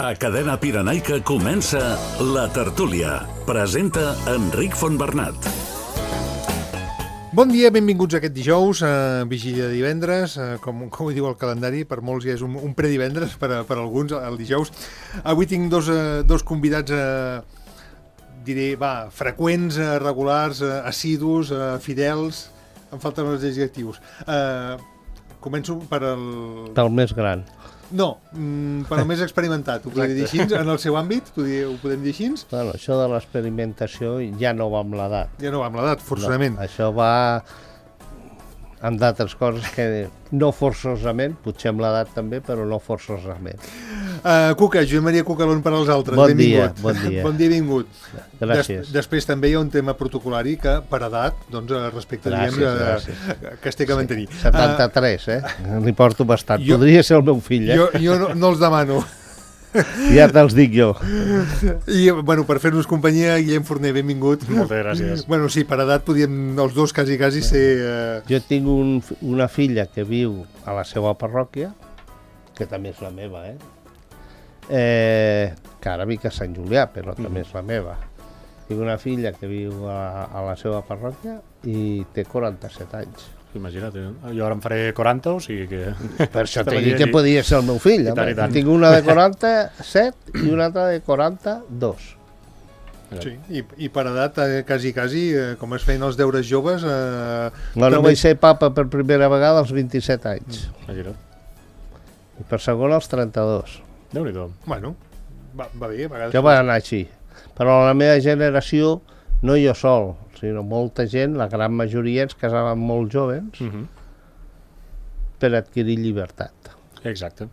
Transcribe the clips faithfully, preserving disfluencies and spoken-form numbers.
A Cadena Pirenaica comença La Tertúlia. Presenta Enric Fontbernat. Bon dia, benvinguts a aquest dijous, a vigília de divendres, com, com ho diu el calendari, per molts ja és un, un predivendres, per, a, per a alguns, el dijous. Avui tinc dos, dos convidats, eh, diré, va, freqüents, regulars, assidus, fidels, em falten els adjectius. Eh, començo per el... Pel més gran. No, per el més experimentat, ho podem dir així, en el seu àmbit, ho podem dir així? Bueno, això de l'experimentació ja no va amb l'edat. Ja no va amb l'edat, forçosament. No, això va amb d'altres coses que no forçosament, potser amb l'edat també, però no forçosament. Uh, Cuca, Joan Maria Cucalón per als altres, bon benvingut. Dia, bon dia. Bon dia, benvingut. Gràcies. Des, després també hi ha un tema protocolari que, per edat, doncs, respecte, gràcies, diguem, gràcies. que es té que mantenir. Sí, setanta-tres, uh, eh? N'hi porto bastant. Jo, Podria ser el meu fill, eh? Jo, jo no, no els demano. Ja te'ls dic jo. I, bueno, per fer-nos companyia, Guillem Forner, benvingut. Moltes gràcies. Bueno, sí, per edat podíem els dos quasi, quasi ser... Uh... Jo tinc un, una filla que viu a la seva parròquia, que també és la meva, eh? Eh, que ara vic a Sant Julià, però mm. també és la meva. Tinc una filla que viu a, a la seva parròquia i té quaranta-set anys. Imagina't, jo ara em faré quaranta, o sigui que... Per això t'he dit que podia ser el meu fill. I tant, i tant. Tinc una de quaranta-set i una altra de quaranta-dos. Sí, i, i per edat, eh, quasi, quasi, eh, com es feien els deures joves... Eh, no, no també... vaig ser papa per primera vegada als vint-i-set anys. Imagina't. I per segon als trenta-dos. Déu-n'hi-do. Bueno, va, va bé, a vegades... Jo va anar així. Però la meva generació, no jo sol, sinó molta gent, la gran majoria ens casaven molt joves, uh-huh. per adquirir llibertat. Exacte.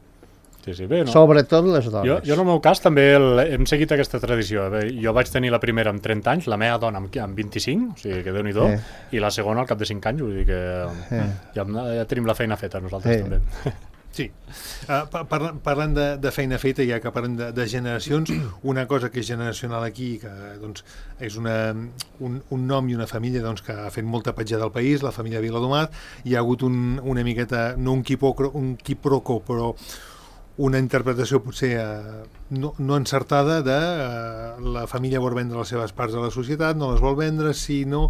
Sí, sí, bé, no? Sobretot les dones. Jo, jo en el meu cas també el, hem seguit aquesta tradició. Bé, jo vaig tenir la primera amb trenta anys, la meva dona amb, amb vint-i-cinc, o sigui que Déu-n'hi-do, eh. i la segona al cap de cinc anys, vull dir que eh. ja, ja tenim la feina feta nosaltres eh. també. Sí, uh, parlant, parlant de, de feina feta, ja que parlem de, de generacions, una cosa que és generacional aquí, que doncs, és una, un, un nom i una família doncs, que ha fet molta petjada al país, la família Viladomat, hi ha hagut un, una miqueta, no un quiproquo, un quiproquo, però una interpretació potser uh, no, no encertada de uh, la família vol vendre les seves parts a la societat, no les vol vendre, si no...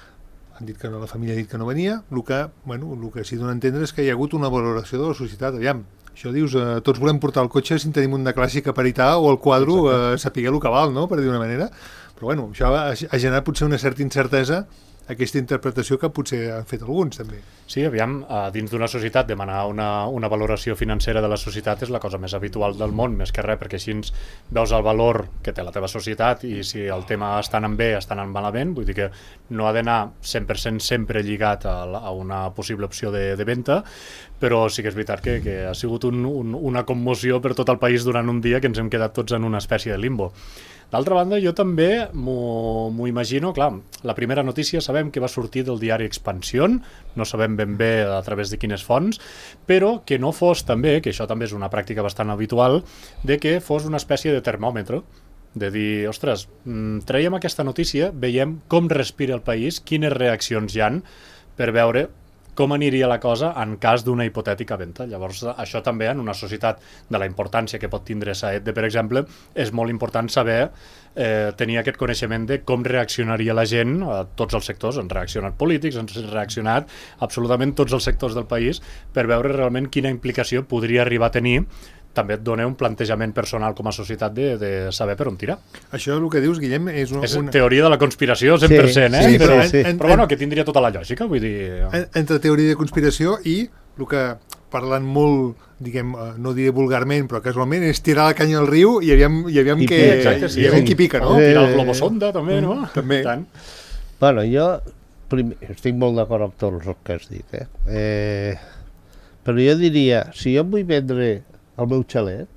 han dit que no, la família ha dit que no venia, el que, bueno, el que s'hi dona a entendre és que hi ha hagut una valoració de la societat. Aviam, això dius, eh, tots volem portar el cotxe si tenim una clàssica per paritar o el quadro eh, sapiguer el que val, no?, per dir d'una manera. Però bueno, això ha, ha generat potser una certa incertesa, aquesta interpretació que potser han fet alguns, també. Sí, aviam, dins d'una societat demanar una, una valoració financera de la societat és la cosa més habitual del món, més que res, perquè així veus el valor que té la teva societat i si el tema està anant bé, està anant malament, vull dir que no ha d'anar cent per cent sempre lligat a, a una possible opció de, de venda, però sí que és veritat que, que ha sigut un, un, una commoció per tot el país durant un dia que ens hem quedat tots en una espècie de limbo. D'altra banda, jo també m'ho imagino, clar, la primera notícia sabem que va sortir del diari Expansión, no sabem ben bé a través de quines fonts, però que no fos també, que això també és una pràctica bastant habitual, de que fos una espècie de termòmetre, de dir, ostres, traiem aquesta notícia, veiem com respira el país, quines reaccions hi han, per veure com aniria la cosa en cas d'una hipotètica venda. Llavors, això també en una societat de la importància que pot tindre Saedde, per exemple, és molt important saber eh, tenir aquest coneixement de com reaccionaria la gent a tots els sectors. Han reaccionat polítics, han reaccionat absolutament tots els sectors del país per veure realment quina implicació podria arribar a tenir. També et dona un plantejament personal com a societat de, de saber per on tirar. Això el que dius, Guillem, és una... És teoria de la conspiració, cent per cent, sí, eh? Sí, però, sí. però bueno, que tindria tota la lògica, vull dir... Entre teoria de conspiració i el que, parlant molt, diguem, no diré vulgarment, però casualment, és tirar la canya al riu i aviam, i aviam, que, exacte, sí, i aviam sí. qui pica, no? Eh, tirar el globosonda, també, no? També. Tant. Bueno, jo primer, estic molt d'acord amb tot el que has dit, eh? eh? Però jo diria, si jo vull vendre el meu xalet,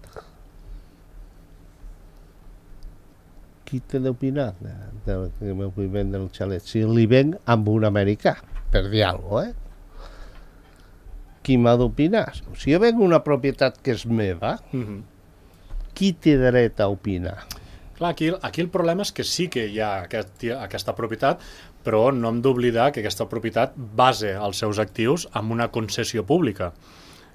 qui té d'opinar de, de, de que vull vendre el xalet? Si li venc amb un americà, per dir alguna cosa, eh? Qui m'ha d'opinar? Si jo venc una propietat que és meva, Mm-hmm. qui té dret a opinar? Clar, aquí, aquí el problema és que sí que hi ha aquest, aquesta propietat, però no hem d'oblidar que aquesta propietat basa els seus actius en una concessió pública.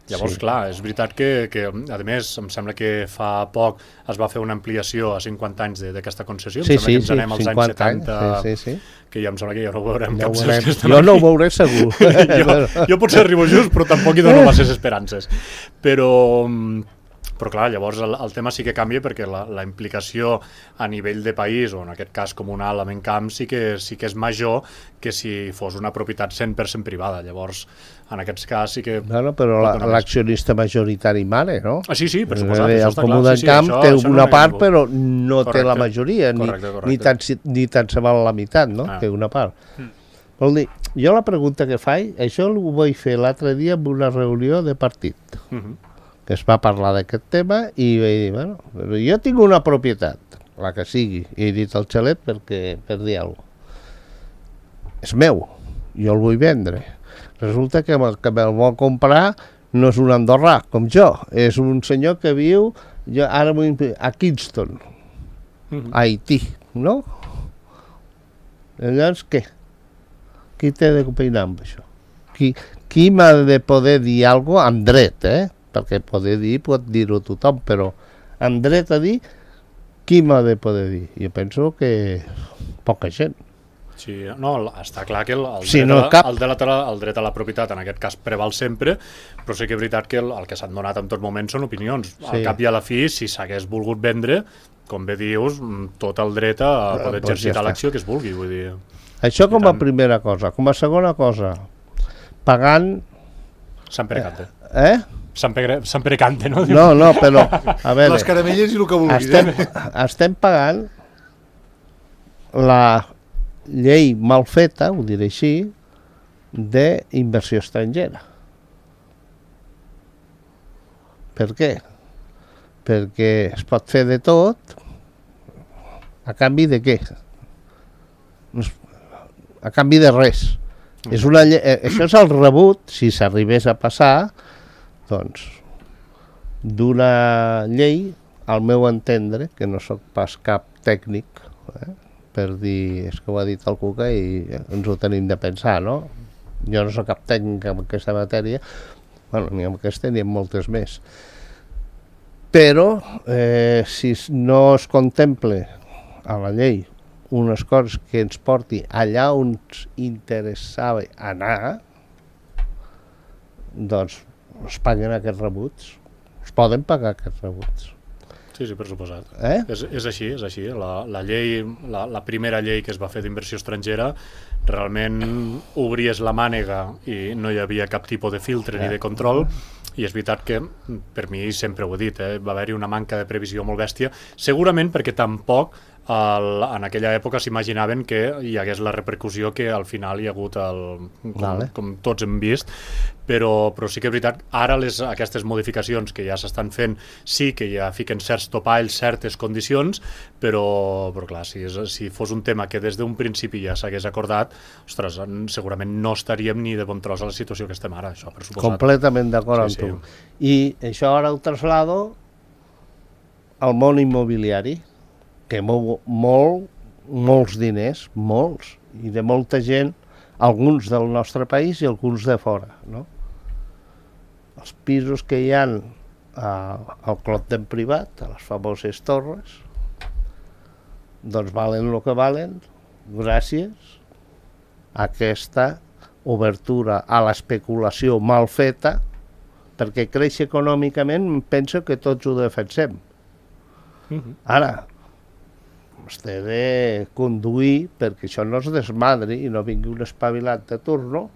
Llavors, Sí. clar, és veritat que, que, a més, em sembla que fa poc es va fer una ampliació a cinquanta anys de- d'aquesta concessió. Em Sí, sembla sí, que ens sí, anem als anys cinquanta anys, setanta, sí, sí, sí. que ja em sembla que ja no ho veurem. Ja ho cap veurem. dels que estan Jo no ho aquí. veuré segur. jo, jo potser arribo just, però tampoc hi dono masses esperances. Però, però clar, llavors el, el tema sí que canvia perquè la, la implicació a nivell de país, o en aquest cas comunal, amb camp, sí que, sí que és major que si fos una propietat cent per cent privada. Llavors, en aquest cas sí que... No, no, però la- l'accionista majoritari mare, no? Ah, sí, sí, per suposat, Eh, això el està Comú clar. del Sí, sí, Camp això- té això no una n'hi ha part, ningú. però no té la Correcte. majoria, ni, Correcte, correcte. ni, tant, si- ni tant se val la meitat, no? Ah. Té una part. Vol dir, jo la pregunta que faig, això ho vaig fer l'altre dia en una reunió de partit, Mhm. que es va parlar d'aquest tema i vaig dir, bueno, però jo tinc una propietat, la que sigui, i he dit al xalet perquè, per dir alguna cosa. És meu, jo el vull vendre. Resulta que el que me'l vol comprar no és un andorrà, com jo, és un senyor que viu, jo ara vull, a Kingston, Mhm. a Haití, no? Llavors, què? Qui té d'opinar amb això? Qui, qui m'ha de poder dir alguna cosa amb dret, eh? Perquè poder dir pot dir-ho tothom, però amb dret a dir, qui m'ha de poder dir? Jo penso que poca gent. Sí, no, el- està clar que el, el, Sí, dret no, a la, cap. el, dret a la, el dret a la propietat en aquest cas preval sempre, però sí que és veritat que el, el que s'han donat en tot moment són opinions. Al Sí. cap i a la fi, si s'hagués volgut vendre, com bé dius, mm, tot el dret a Ah, poder doncs ja exercitar està. l'acció que es vulgui, vull dir... Això com a tant. primera cosa. Com a segona cosa, pagant... Sant Pere Cante. Eh? Sant Pere, Sant Pere Cante, no? No, no, però, a veure... Les caramelles i el que vulguis. estem, Eh? estem pagant la llei mal feta, ho diré així, d'inversió estrangera. Per què? Perquè es pot fer de tot a canvi de què? No es- A canvi de res. És una lle... eh, Això és el rebut, si s'arribés a passar, doncs, d'una llei, al meu entendre, que no sóc pas cap tècnic, eh, per dir, és que ho ha dit el Cuca i ens ho tenim de pensar, no? Jo no sóc cap tècnic en aquesta matèria, bueno, ni en aquesta ni en moltes més. Però, eh, si no es contemple a la llei unes coses que ens porti allà on ens interessava anar, doncs es paguen aquests rebuts. Es poden pagar aquests rebuts. Sí, sí, per suposat. Eh? És, és així, és així. La, la llei, la, la primera llei que es va fer d'inversió estrangera realment obries la mànega i no hi havia cap tipus de filtre ni de control, i és veritat que, per mi sempre ho he dit, eh, va haver-hi una manca de previsió molt bèstia, segurament perquè tampoc el, en aquella època s'imaginaven que hi hagués la repercussió que al final hi ha hagut, el, com, Vale. com tots hem vist, però, però sí que és veritat, ara les, aquestes modificacions que ja s'estan fent sí que ja fiquen certs topalls, certes condicions, però, però clar, si, és, si fos un tema que des d'un principi ja s'hagués acordat, ostres, segurament no estaríem ni de bon tros a la situació que estem ara, això per suposat. Completament d'acord Sí, amb tu. I això ara ho traslado al món immobiliari, que mou molt, molts diners, molts, i de molta gent, alguns del nostre país i alguns de fora, no? Els pisos que hi ha al Clot d'en Privat, a les famoses torres, doncs valen el que valen gràcies a aquesta obertura a l'especulació mal feta, perquè creix econòmicament, penso que tots ho defensem. Mhm. Ara, s'ha de conduir perquè això no es desmadri i no vingui un espavilat de turno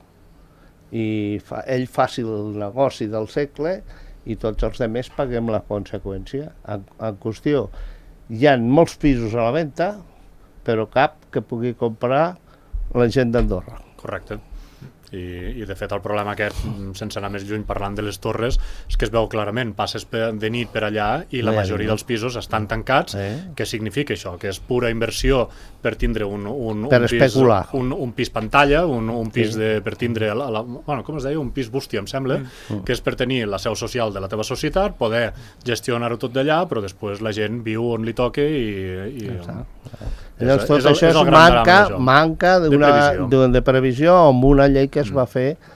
i fa, ell faci el negoci del segle i tots els altres paguem la conseqüència. En, en qüestió, hi ha molts pisos a la venda, però cap que pugui comprar la gent d'Andorra. Correcte. I, i de fet el problema aquest, sense anar més lluny parlant de les torres, és que es veu clarament, passes per, de nit per allà i la No hi ha majoria ningú. dels pisos estan tancats. Eh? Què significa això? Que és pura inversió per tindre un, un, Per un, pis, especular. un, un pis pantalla, un, un pis Sí. de, per tindre, la, la, bueno, com es deia? Un pis bústia, em sembla, mm. que és per tenir la seu social de la teva societat, poder gestionar-ho tot d'allà, però després la gent viu on li toque i... i Ja és, Llavors, tot és el- això és és el gran drama manca, d'això. manca De d'una previsió. de, de previsió amb una llei que es va fer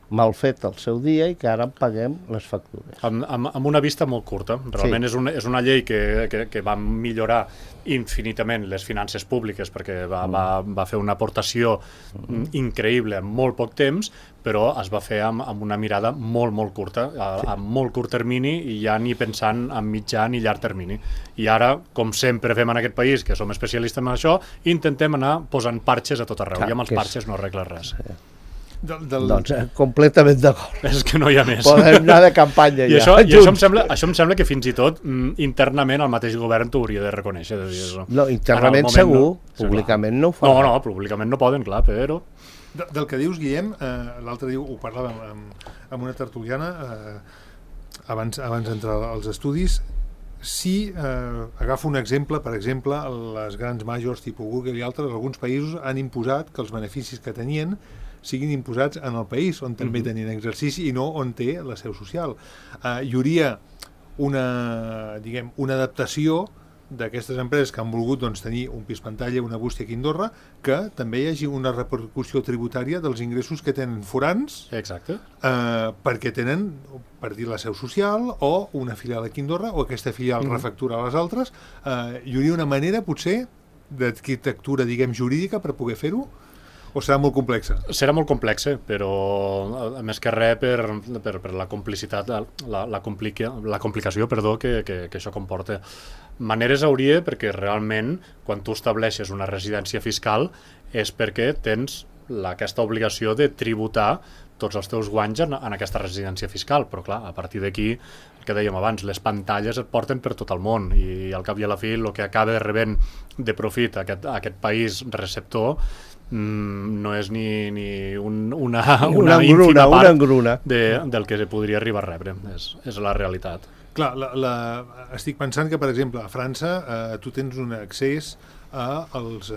mal fet el seu dia i que ara en paguem les factures. Amb, amb, amb una vista molt curta. Realment sí. és, una, és una llei que, que, que va millorar infinitament les finances públiques perquè va, mm. va, va fer una aportació mm. increïble en molt poc temps, però es va fer amb, amb una mirada molt, molt curta, a, sí. a molt curt termini i ja ni pensant en mitjà ni llarg termini. I ara, com sempre fem en aquest país, que som especialistes en això, intentem anar posant parxes a tot arreu. Clar, i amb els parxes no arregles res. Sí. Del, del... Doncs eh, completament d'acord. És que no hi ha més. Podem anar de campanya I ja. Això, i això, em sembla, això em sembla que fins i tot mm, internament el mateix govern t'ho hauria de reconèixer. De dir això. No, internament segur, no, públicament sí, no ho fa. No, no, públicament no poden, clar, però... De, del que dius, Guillem, eh, l'altre dia ho parlàvem amb, amb una tertuliana eh, abans, abans d'entrar als estudis. Si eh, agafo un exemple, per exemple, les grans majors tipus Google i altres, alguns països han imposat que els beneficis que tenien siguin imposats en el país on també tenien exercici i no on té la seu social. Eh, hi hauria una, diguem, una adaptació d'aquestes empreses que han volgut doncs, tenir un pis pantalla, una bústia aquí a Andorra, que també hi hagi una repercussió tributària dels ingressos que tenen forans. Exacte. Eh, perquè tenen, per dir, la seu social o una filial aquí a Andorra o aquesta filial mm. refactura a les altres. Eh, hi hauria una manera, potser, d'arquitectura, diguem, jurídica per poder fer-ho? O serà molt complexa? Serà molt complexa, però a més que res per, per, per la complicitat, la, la, complica, la complicació perdó, que, que, que això comporta. Maneres hauria perquè realment quan tu estableixes una residència fiscal és perquè tens la, aquesta obligació de tributar tots els teus guanys en, en aquesta residència fiscal, però clar, a partir d'aquí, el que dèiem abans, les pantalles et porten per tot el món i al cap i a la fi el que acaba rebent de profit aquest, aquest país receptor Mm, no és ni, ni un, una, una, una engruna, ínfima part una engruna. De, del que podria arribar a rebre. És, és la realitat. Clar, la, la, estic pensant que, per exemple, a França eh, tu tens un accés a, els,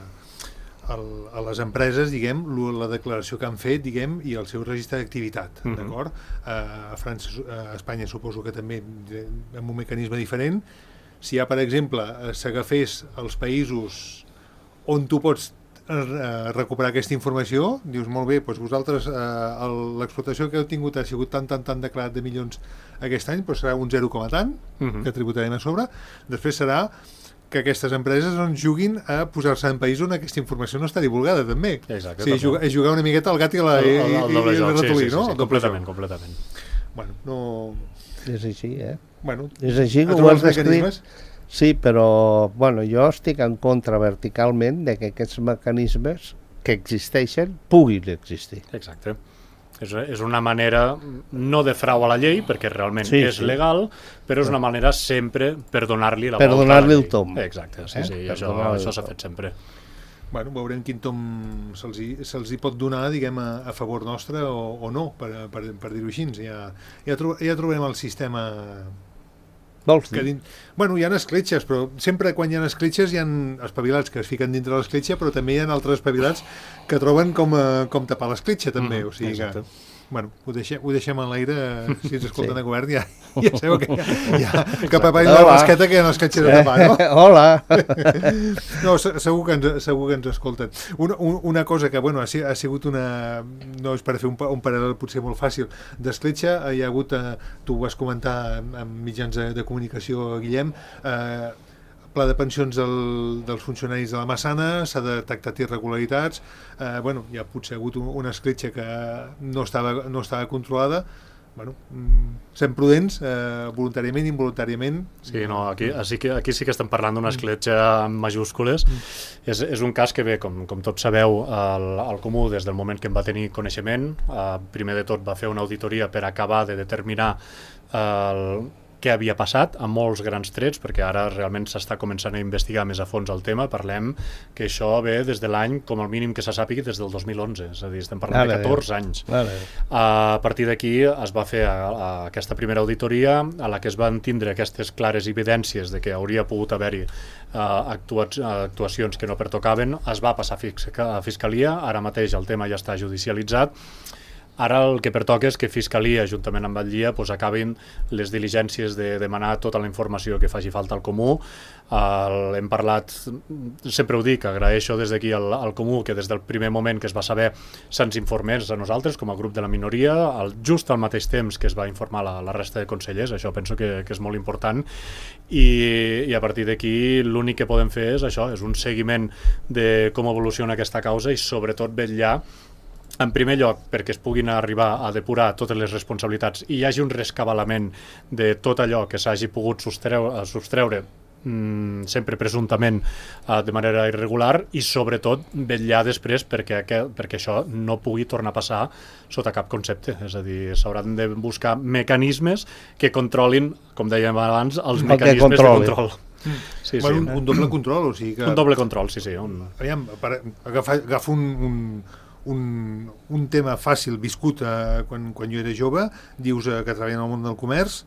eh, el, a les empreses, diguem, la declaració que han fet, diguem, i el seu registre d'activitat, mm-hmm. d'acord? Eh, a França, a Espanya suposo que també amb un mecanisme diferent. Si hi ha, per exemple, s'agafés els països on tu pots recuperar aquesta informació, dius molt bé, doncs vosaltres eh, l'explotació que heu tingut ha sigut tant, tant, tant declarat de milions aquest any, però serà un zero coma tant uh-huh. que tributarem a sobre. Després serà que aquestes empreses doncs, juguin a posar-se en país on aquesta informació no està divulgada també. Exacte, o sigui, jugar, és jugar una miqueta al gat i, la, el, el, el, el, i el ratolí, sí, sí, no? Sí, sí, completament, completament. Bueno, no... És així, eh? Bueno, és així que ho has descrit. Sí, però bueno, jo estic en contra verticalment de que aquests mecanismes que existeixen puguin existir. Exacte. És, és una manera, no de frau a la llei, perquè realment sí, és sí. legal, però és una manera sempre per donar-li la per volta donar-li a la llei. el tom. Exacte, sí, eh? sí, per això, això s'ha fet sempre. Bueno, veurem quin tom se'ls hi, se'ls hi pot donar, diguem, a, a favor nostre o, o no, per, per, per dir-ho així. Ja, ja, tro, ja trobem el sistema... Vols dir? Din... Bueno, hi ha escletxes, però sempre quan hi ha escletxes hi ha espavilats que es fiquen dintre l'escletxa, però també hi ha altres espavilats que troben com, a, com tapar l'escletxa, també. Mm, o sigui que, bueno, ho deixem, ho deixem en l'aire, si ens escolten sí. a govern, ja, ja sabeu que hi ha, que preparin la rasqueta que hi ha l'escletxa de tapar, no? Eh, hola! No, segur que ens, segur que ens escolten. Una, una cosa que, bueno, ha, ha sigut una... No és per fer un, un paral·lel potser molt fàcil. D'escletxa hi ha hagut, eh, tu ho vas comentar en mitjans de, de comunicació, Guillem, eh, pla de pensions del, dels funcionaris de la Massana, s'ha detectat irregularitats, eh, bueno, hi ha potser hagut un, una escletxa que no estava, no estava controlada. Bueno, sent prudents, eh, voluntàriament, involuntàriament. Sí, no, aquí, aquí, aquí sí que estem parlant d'una escletxa amb majúscules. Mm. És, és un cas que bé, com, com tots sabeu, el, el Comú, des del moment que en va tenir coneixement, eh, primer de tot va fer una auditoria per acabar de determinar el què havia passat a molts grans trets, perquè ara realment s'està començant a investigar més a fons el tema. Parlem que això ve des de l'any, com el mínim que se sàpiga, des del dos mil onze, és a dir, estem parlant vale, de catorze anys. Vale. A partir d'aquí es va fer a, a aquesta primera auditoria a la que es van tindre aquestes clares evidències de que hauria pogut haver-hi uh, actua actuacions que no pertocaven. Es va passar a Fiscalia, ara mateix el tema ja està judicialitzat. Ara el que pertoca és que Fiscalia, juntament amb el G I A, pues, acabin les diligències de demanar tota la informació que faci falta al Comú. Uh, hem parlat, sempre ho dic, agraeixo des d'aquí al, al Comú que des del primer moment que es va saber se'ns informés a nosaltres com a grup de la minoria, al, just al mateix temps que es va informar la, la resta de consellers, això penso que, que és molt important, i, i a partir d'aquí l'únic que podem fer és això, és un seguiment de com evoluciona aquesta causa i sobretot vetllar en primer lloc, perquè es puguin arribar a depurar totes les responsabilitats i hi hagi un rescabalament de tot allò que s'hagi pogut sostreure, sostreure mmm, sempre presumptament uh, de manera irregular i sobretot vetllar després perquè, que, perquè això no pugui tornar a passar sota cap concepte. És a dir, s'hauran de buscar mecanismes que controlin, com dèiem abans, els mecanismes de control. Mm. Sí, bueno, sí. Un, un doble control, o sigui que... Un doble control, sí, sí. Un... Aviam, per, agafa, agafo un... un... Un, un tema fàcil viscut eh, quan, quan jo era jove, dius eh, que treballen al món del comerç,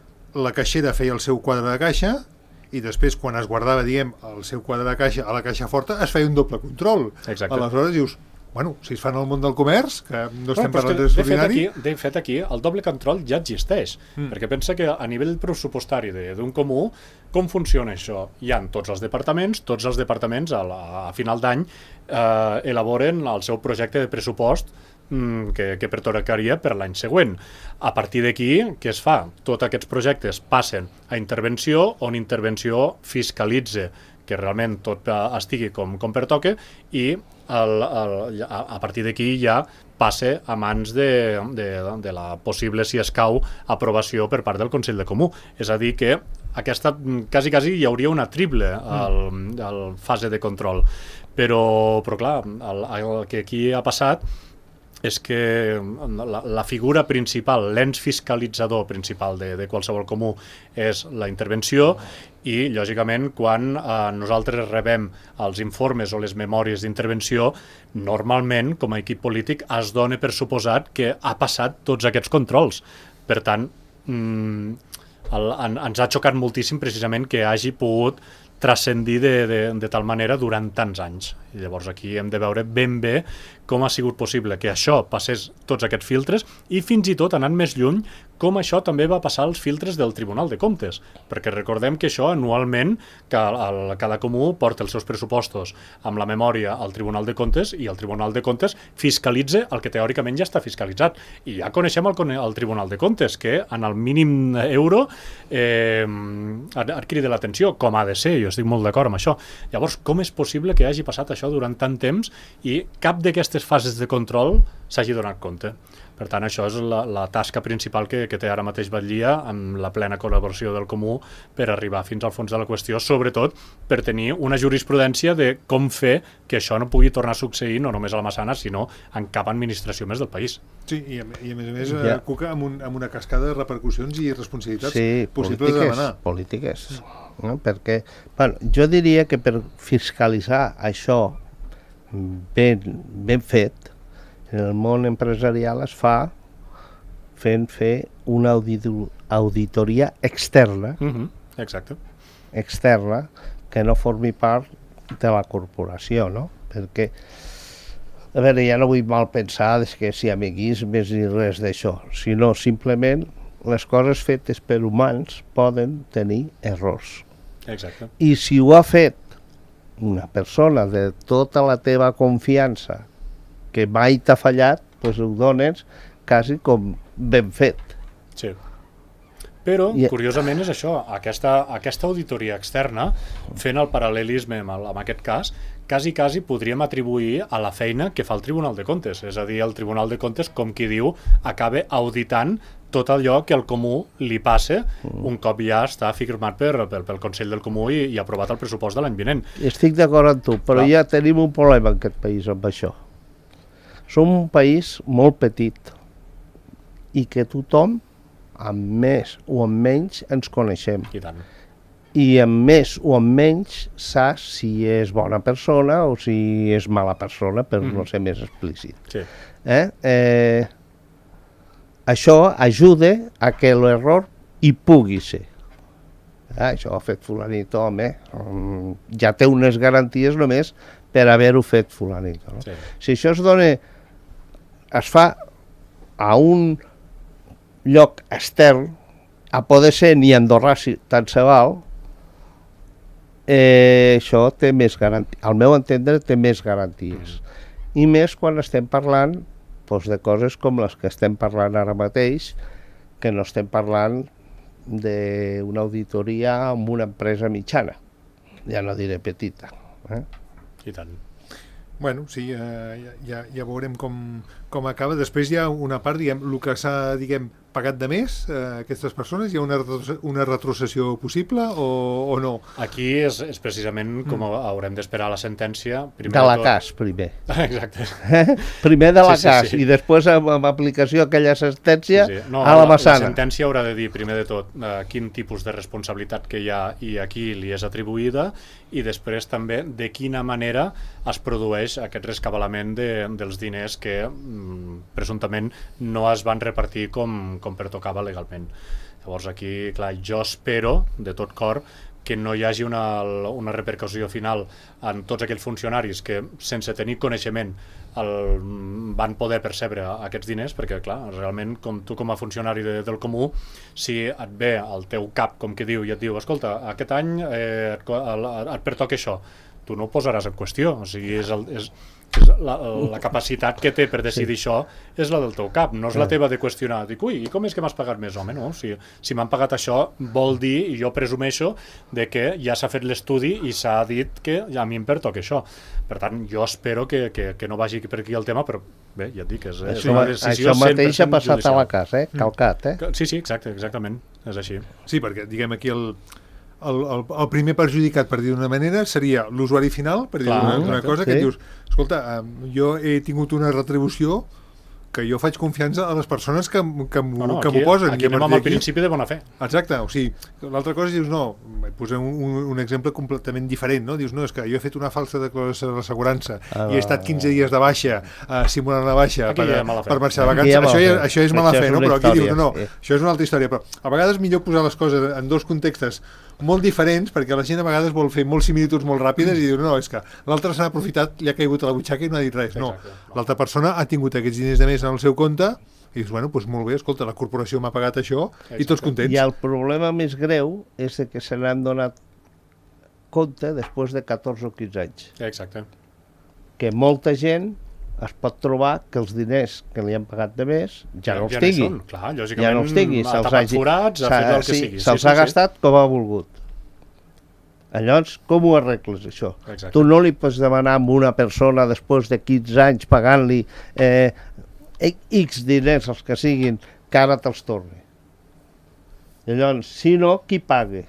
la caixera feia el seu quadre de caixa i després quan es guardava, diguem, el seu quadre de caixa a la caixa forta es feia un doble control. Exacte. Aleshores dius, bueno, si es fan al món del comerç, que no estem bueno, parlant de, d'extraordinari... De, fet aquí, de fet aquí el doble control ja existeix, mm. perquè pensa que a nivell pressupostari d'un comú, com funciona això? Hi ha tots els departaments, tots els departaments a, la, a final d'any eh, elaboren el seu projecte de pressupost mm, que, que pertocaria per l'any següent. A partir d'aquí, què es fa? Tots aquests projectes passen a intervenció, on intervenció fiscalitza que realment tot estigui com, com pertoca i el, el, a, a partir d'aquí ja passa a mans de, de, de la possible, si escau, aprovació per part del Consell de Comú. És a dir que aquesta, quasi, quasi hi hauria una triple al, al fase de control. Però, però clar, el, el que aquí ha passat és que la, la figura principal, l'ens fiscalitzador principal de, de qualsevol comú és la intervenció i, lògicament, quan eh, nosaltres rebem els informes o les memòries d'intervenció, normalment, com a equip polític, es dona per suposat que ha passat tots aquests controls. Per tant, mm, el, en, ens ha xocat moltíssim precisament que hagi pogut transcendir de, de, de tal manera durant tants anys. I llavors aquí hem de veure ben bé com ha sigut possible que això passés tots aquests filtres i fins i tot anant més lluny com això també va passar als filtres del Tribunal de Comptes, perquè recordem que això anualment que el, cada comú porta els seus pressupostos amb la memòria al Tribunal de Comptes i el Tribunal de Comptes fiscalitza el que teòricament ja està fiscalitzat. I ja coneixem el, el Tribunal de Comptes, que en el mínim euro eh, et crida l'atenció, com ha de ser, jo estic molt d'acord amb això. Llavors, com és possible que hagi passat això durant tant temps i cap d'aquestes fases de control s'hagi donat compte? Per tant, això és la, la tasca principal que, que té ara mateix Batllia amb la plena col·laboració del Comú per arribar fins al fons de la qüestió, sobretot per tenir una jurisprudència de com fer que això no pugui tornar a succeir no només a la Massana, sinó en cap administració més del país. Sí, i a, i a més a més, ja. eh, Cuca, amb, un, amb una cascada de repercussions i responsabilitats sí, possibles polítiques, de demanar. polítiques, no? Perquè, bueno, jo diria que per fiscalitzar això ben, ben fet, en el món empresarial es fa fent fer una auditor, auditoria externa, mm-hmm, exacte. externa, que no formi part de la corporació, no? Perquè, a veure, ja no vull mal pensar que si amiguismes ni res d'això, sinó simplement les coses fetes per humans poden tenir errors. Exacte. I si ho ha fet una persona de tota la teva confiança que mai t'ha fallat, doncs ho dones quasi com ben fet. Sí. Però, I... curiosament, és això, aquesta, aquesta auditoria externa, fent el paral·lelisme amb, el, amb aquest cas, quasi, quasi podríem atribuir a la feina que fa el Tribunal de Comptes. És a dir, el Tribunal de Comptes, com qui diu, acaba auditant tot allò que al Comú li passa un cop ja està firmat per, per, pel Consell del Comú i, i aprovat el pressupost de l'any vinent. Estic d'acord amb tu, però Clar. ja tenim un problema en aquest país amb això. Som un país molt petit i que tothom, amb més o amb menys, ens coneixem. I tant. I amb més o amb menys saps si és bona persona o si és mala persona, per mm. no ser més explícit. Sí. Eh? Eh, això ajuda a que l'error hi pugui ser. Ah, això ha fet fulanito, home, ja té unes garanties només per haver-ho fet fulanito. No? Sí. Si això es dona, es fa a un lloc extern, a poder ser ni andorrà si tant se val, eh, això té més garanties, al meu entendre té més garanties. I més quan estem parlant doncs, de coses com les que estem parlant ara mateix, que no estem parlant d'una auditoria amb una empresa mitjana, ja no diré petita. Eh? I tant. Bueno, sí, eh, ja, ja veurem com, com acaba. Després hi ha una part, diguem, el que s'ha, diguem, pagat de més, eh, aquestes persones, hi ha una, una retrocessió possible o, o no? Aquí és, és precisament com mm. haurem d'esperar la sentència. Primer de la tot... cas, primer. Exacte. Eh? Primer de la sí, sí, cas, sí. I després amb, amb aplicació aquella sentència sí, sí. No, a la massana. La sentència haurà de dir, primer de tot, eh, quin tipus de responsabilitat que hi ha i a qui li és atribuïda, i després també de quina manera es produeix aquest rescabalament de, dels diners que mm, presumptament no es van repartir com, com pertocava legalment. Llavors aquí, clar, jo espero de tot cor que no hi hagi una, una repercussió final en tots aquells funcionaris que sense tenir coneixement el, van poder percebre aquests diners, perquè clar, realment com tu com a funcionari de, del comú, si et ve al teu cap, com que diu, i et diu, escolta, aquest any eh, et, et pertoca això, tu no ho posaràs en qüestió, o sigui, és, el, és, és la, la capacitat que té per decidir sí. això és la del teu cap, no és la teva de qüestionar, dic, ui, i com és que m'has pagat més? Home, no, si, si m'han pagat això vol dir, i jo presumeixo, de que ja s'ha fet l'estudi i s'ha dit que a mi em pertoca això. Per tant, jo espero que, que, que no vagi per aquí el tema, però bé, ja et dic, és, és una decisió això mateix ha passat judicial. A la casa, eh? Calcat, eh? Sí, sí, exacte, exactament, és així. Sí, perquè, diguem, aquí el... El, el, el primer perjudicat, per dir d'una manera, seria l'usuari final, per dir Clar, una, una cosa, sí. que dius, escolta, jo he tingut una retribució que jo faig confiança a les persones que, que m'ho no, no, posen. Aquí anem amb el principi de bona fe. Exacte, o sigui, l'altra cosa dius, no, posem un, un exemple completament diferent, no? Dius, no, és que jo he fet una falsa declaració d'assegurança ah, i he estat quinze dies de baixa, uh, simulant la baixa per, per marxar de vacances. Això, ja, això és mala fe, no? Però aquí dius, no, no, això és una altra història. Però a vegades millor posar les coses en dos contextes molt diferents, perquè la gent a vegades vol fer molts similituds molt ràpides i diu, no, és que l'altre s'ha aprofitat, li ha caigut a la butxaca i no ha dit res. No, l'altra persona ha tingut aquests diners de més en el seu compte i dius, bueno, doncs molt bé, escolta, la corporació m'ha pagat això i tots contents. I el problema més greu és que se n'han donat compte després de catorze o quinze anys. Exacte. Que molta gent es pot trobar que els diners que li han pagat de més ja, ja no els ja tingui. No Clar, ja no els tingui. Ha tapat forats, ha fet el que sí, sigui. Se'ls sí, ha sí, gastat sí. com ha volgut. Llavors, com ho arregles, això? Exacte. Tu no li pots demanar a una persona després de quinze anys pagant-li eh, X diners, els que siguin, que ara te'ls torni. Llavors, si no, qui pague?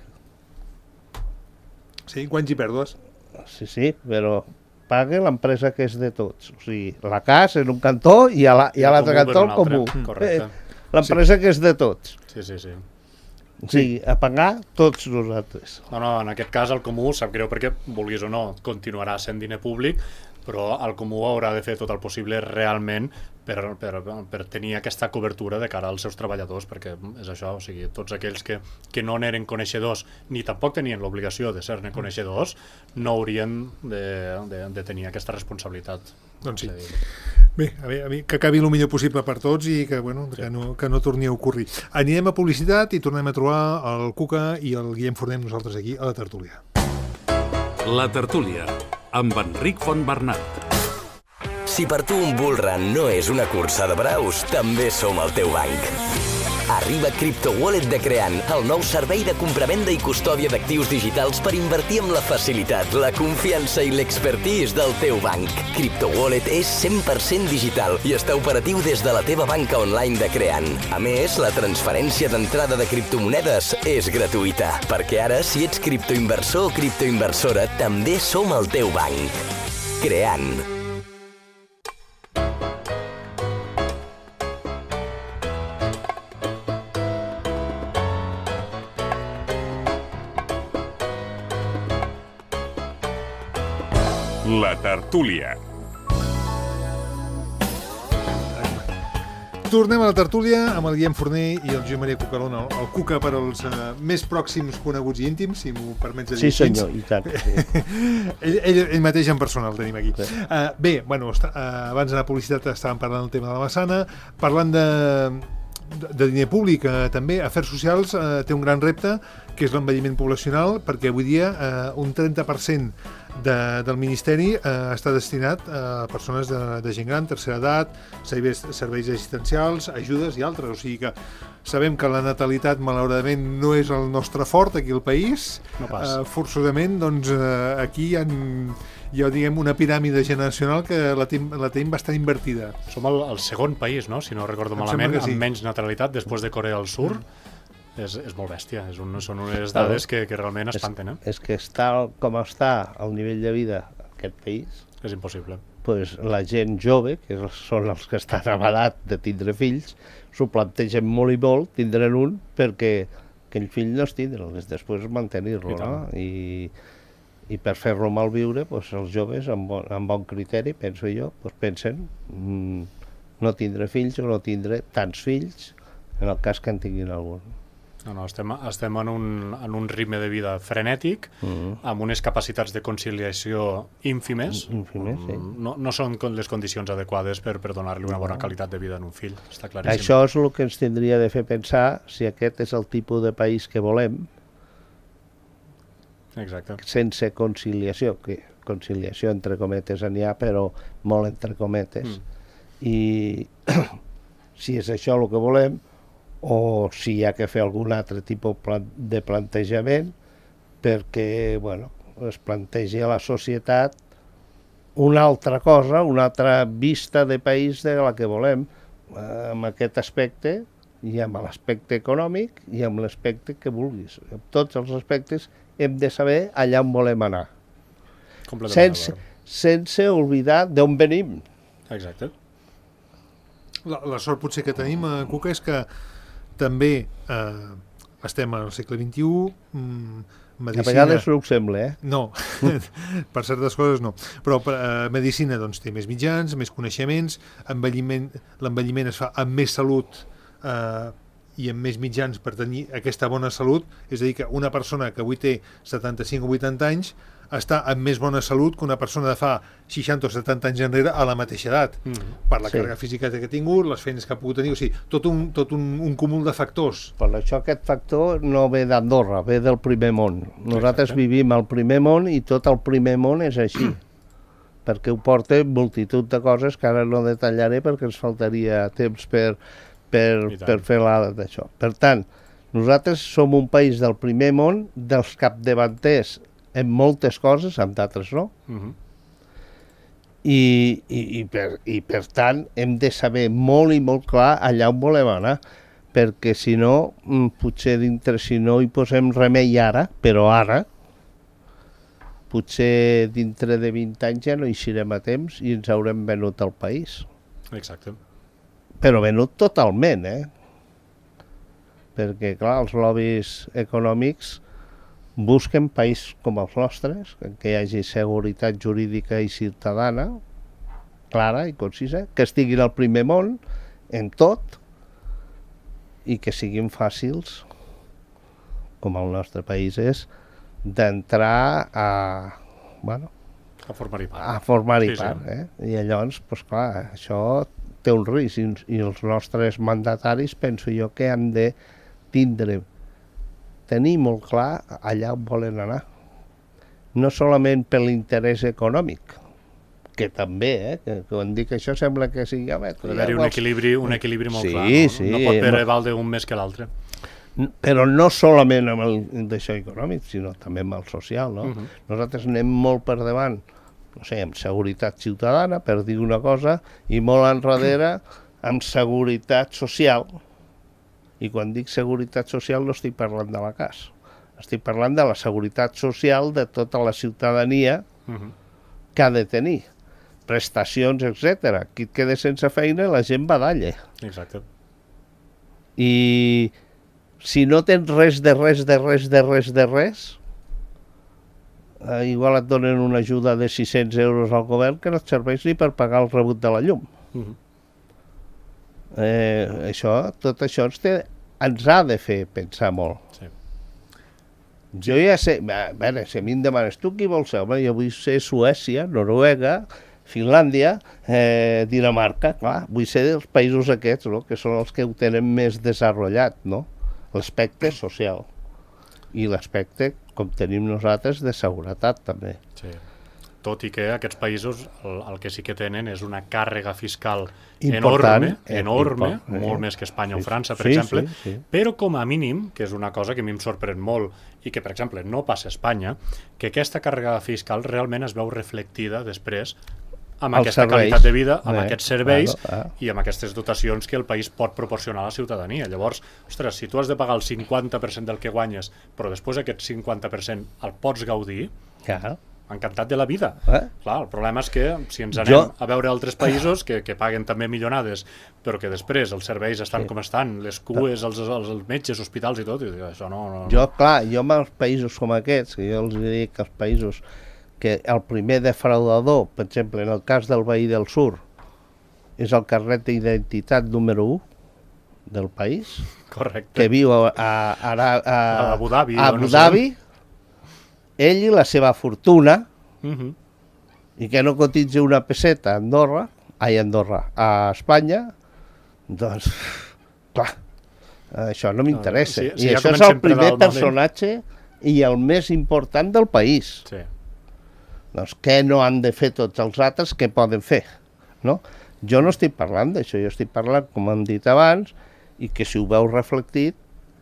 Sí, guanys i pèrdues. Sí, sí, però pague l'empresa que és de tots. O sigui, la casa en un cantó i a l'altre la, cantó el comú. Correcte. Eh, l'empresa sí. que és de tots. Sí, sí, sí. O sigui, a pagar tots nosaltres. No, no, en aquest cas el comú, sap greu perquè, vulguis o no, continuarà sent diner públic, però el comú haurà de fer tot el possible realment per, per, per tenir aquesta cobertura de cara als seus treballadors, perquè és això, o sigui, tots aquells que, que no n'eren coneixedors ni tampoc tenien l'obligació de ser-ne coneixedors no haurien de, de, de tenir aquesta responsabilitat. Doncs sí. Bé, a veure, a veure, que acabi el millor possible per tots i que, bueno, sí. que, no, que no torni a ocórrer. Anirem a publicitat i tornem a trobar el Cuca i el Guillem Fornem nosaltres aquí a la tertúlia. La tertúlia amb Enric Fontbernat. Si per tu un bull run no és una cursa de braus, també som el teu banc. Arriba Crypto Wallet de Creant, el nou servei de compravenda i custòdia d'actius digitals per invertir amb la facilitat, la confiança i l'expertise del teu banc. Crypto Wallet és cent per cent digital i està operatiu des de la teva banca online de Creant. A més, la transferència d'entrada de criptomonedes és gratuïta, perquè ara, si ets criptoinversor o criptoinversora, també som el teu banc. Creant. La tertúlia. Tornem a la tertúlia amb el Guillem Forner i el Josep Maria Cucalona, el, el Cuca per als uh, més pròxims coneguts i íntims, si m'ho permets de dir. Sí, senyor, i tant. Sí. ell, ell, ell mateix en persona el tenim aquí. Sí. Uh, bé, bueno, està, uh, abans de la publicitat estàvem parlant del tema de la Massana, parlant de, de, de diner públic, uh, també, Afers Socials uh, té un gran repte, que és l'envelliment poblacional, perquè avui dia uh, un trenta per cent de, del Ministeri eh, està destinat a persones de, de gent gran, tercera edat, serveis, serveis assistencials, ajudes i altres. O sigui que sabem que la natalitat, malauradament, no és el nostre fort aquí al país. No pas. Eh, forçosament, doncs, eh, aquí hi ha, hi ha diguem, una piràmide generacional que la, tenim, la tenim bastant invertida. Som el, el segon país, no? Si no recordo Em malament, sembla que sí. amb menys natalitat, després de Corea del Sur. Mm. És, és molt bèstia, és un, són unes dades que, que realment espanten. Eh? És, és que està com està el nivell de vida aquest país, és impossible. Pues la gent jove, que són els que estan a l'edat de tindre fills, s'ho plantegen molt i molt, tindran un, perquè aquell fill no és tindre'l, després mantenir-lo, no? I, i per fer-lo malviure, pues, els joves, amb bon, amb bon criteri, penso jo, pues, pensen mmm, no tindre fills o no tindre tants fills, en el cas que en tinguin algun. No, no, estem, estem en, un, en un ritme de vida frenètic, uh-huh. amb unes capacitats de conciliació ínfimes. Ínfimes, sí. No, no són les condicions adequades per, per donar-li una bona qualitat de vida a un fill, està claríssim. Això és el que ens tindria de fer pensar si aquest és el tipus de país que volem. Exacte. Sense conciliació, que conciliació entre cometes n'hi ha, però molt entre cometes. Mm. I si és això el que volem, o si hi ha que fer algun altre tipus de plantejament perquè, bueno, es plantegi a la societat una altra cosa, una altra vista de país de la que volem, eh, amb aquest aspecte i amb l'aspecte econòmic i amb l'aspecte que vulguis. En tots els aspectes hem de saber allà on volem anar. Sense, sense oblidar d'on venim. Exacte. La, la sort potser que tenim, eh, Cuca, és que també eh, estem al segle vint-i-u, mm, medicina... A vegades no ho sembla, eh? No, per certes coses no. Però eh, medicina doncs, té més mitjans, més coneixements, envelliment, l'envelliment es fa amb més salut eh, i amb més mitjans per tenir aquesta bona salut, és a dir, que una persona que avui té setanta-cinc o vuitanta anys està amb més bona salut que una persona de fa seixanta o setanta anys enrere a la mateixa edat, mm. per la sí. càrrega física que ha tingut, les feines que ha pogut tenir, o sigui, tot un, tot un, un cúmul de factors. Per això aquest factor no ve d'Andorra, ve del primer món. Nosaltres Exacte. Vivim al primer món i tot el primer món és així, perquè ho porta multitud de coses que ara no detallaré perquè ens faltaria temps per, per, per fer l'ada d'això. Per tant, nosaltres som un país del primer món, dels capdavanters en moltes coses, amb d'altres no. Uh-huh. I, i, i, per, I per tant hem de saber molt i molt clar allà on volem anar, perquè si no, potser dintre, si no hi posem remei ara, però ara, potser dintre de vint anys ja no hi serem a temps i ens haurem venut el país. Exacte. Però venut totalment, eh? Perquè, clar, els lobbies econòmics busquen països com els nostres, en què hi hagi seguretat jurídica i ciutadana, clara i concisa, que estiguin al primer món, en tot, i que siguin fàcils, com el nostre país és, d'entrar a... Bueno, a formar-hi part. A formar-hi sí, part, sí. eh? I llavors, doncs clar, això té un risc, i, i els nostres mandataris penso jo que han de tindre tenir molt clar allà on volen anar. No solament per l'interès econòmic, que també, eh? que quan dic això sembla que sigui... Ha d'haver-hi un equilibri, un equilibri molt sí, clar, no? Sí, no pot prevaldre un més que l'altre. Però no solament amb el d'això econòmic, sinó també amb el social, no? Uh-huh. Nosaltres anem molt per davant, no sé, amb seguretat ciutadana, per dir una cosa, i molt enrere amb seguretat social. I quan dic seguretat social no estic parlant de la casa. Estic parlant de la seguretat social de tota la ciutadania uh-huh. que ha de tenir. Prestacions, etcètera. Qui et queda sense feina, la gent va d'alle. Exacte. I si no tens res de res de res de res de res, eh, igual et donen una ajuda de sis-cents euros al govern que no et serveix ni per pagar el rebut de la llum. Uh-huh. Eh, això, tot això ens, té, ens ha de fer pensar molt. Sí. Jo ja sé, a veure, si a mi em demanes tu qui vols ser, home, jo vull ser Suècia, Noruega, Finlàndia, eh, Dinamarca, clar, vull ser dels països aquests, no?, que són els que ho tenen més desenvolupat, no?, l'aspecte social i l'aspecte, com tenim nosaltres, de seguretat també. Sí. Tot i que aquests països el, el que sí que tenen és una càrrega fiscal Important, enorme, eh, enorme, import, molt eh. més que Espanya Sí, o França, per sí, exemple, sí, sí. però com a mínim, que és una cosa que a mi em sorprèn molt i que, per exemple, no passa a Espanya, que aquesta càrrega fiscal realment es veu reflectida després amb Els aquesta serveis. qualitat de vida, amb Eh, aquests serveis claro, claro. i amb aquestes dotacions que el país pot proporcionar a la ciutadania. Llavors, ostres, si tu has de pagar el cinquanta per cent del que guanyes, però després aquest cinquanta per cent el pots gaudir, Claro. encantat de la vida. Eh? Clar, el problema és que si ens anem Jo- a veure altres països que, que paguen també milionades, però que després els serveis estan Sí. com estan, les cues, els, els, els metges, hospitals i tot, i dic, això no... no, no. Jo, clar, jo amb els països com aquests, que jo els dic que els països que el primer defraudador, per exemple, en el cas del veí del Sur, és el carnet d'identitat número u del país, Correcte. que viu a, a, a, a, A Abu Dhabi, a o no Abu sé Dhabi, ell i la seva fortuna, Mhm. i que no cotitza una peseta a Andorra, ai, a Andorra, a Espanya, doncs, clar, això no m'interessa. sí, sí, I ja això és comencem el per primer dalt, malament. personatge i el més important del país. Sí. Doncs què no han de fer tots els altres, què poden fer, no? Jo no estic parlant d'això, jo estic parlant, com hem dit abans, i que si ho veu reflectit,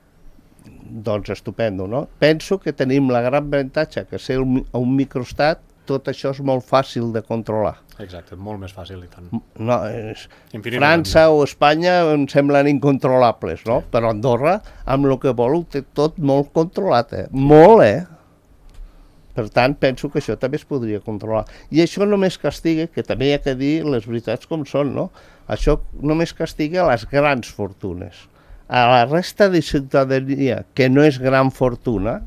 doncs estupendo, no? Penso que tenim la gran avantatge que ser un, un microestat, tot això és molt fàcil de controlar. Exacte, molt més fàcil i tant. No, és, Infinitament. França o Espanya em semblen incontrolables, no? Però Andorra, amb el que vol, ho té tot molt controlat, eh? Molt, eh? Per tant, penso que això també es podria controlar. I això només castiga, que també hi ha que dir les veritats com són, no? Això només castiga les grans fortunes. A la resta de ciutadania, que no és gran fortuna,